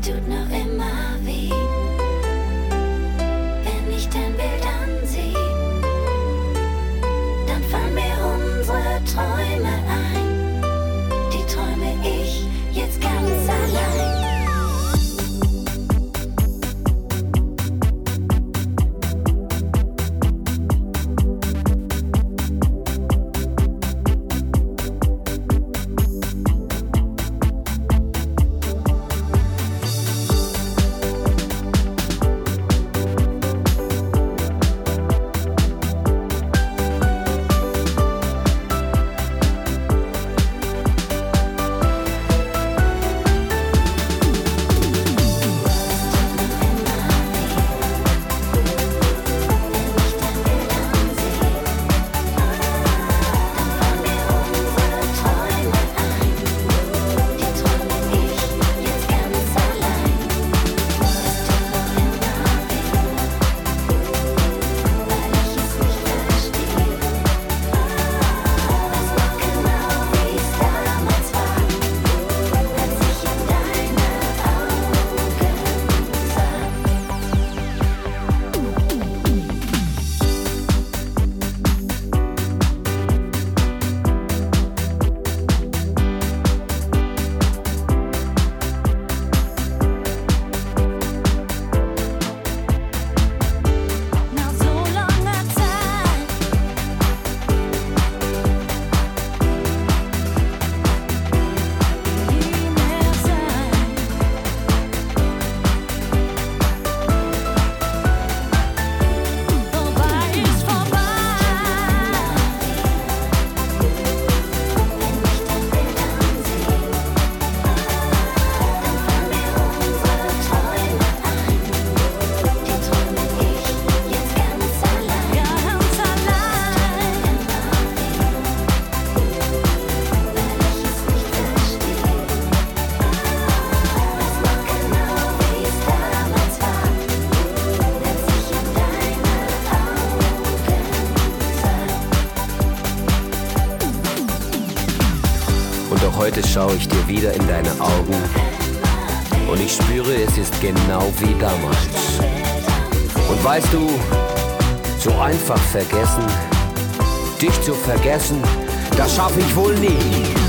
tut noch immer weh, wenn ich dein Bild ansehe. Dann fallen mir unsere Träume ein, die träume ich jetzt ganz allein. Heute schaue ich dir wieder in deine Augen und ich spüre, es ist genau wie damals. Und weißt du, so einfach vergessen, dich zu vergessen, das schaffe ich wohl nie.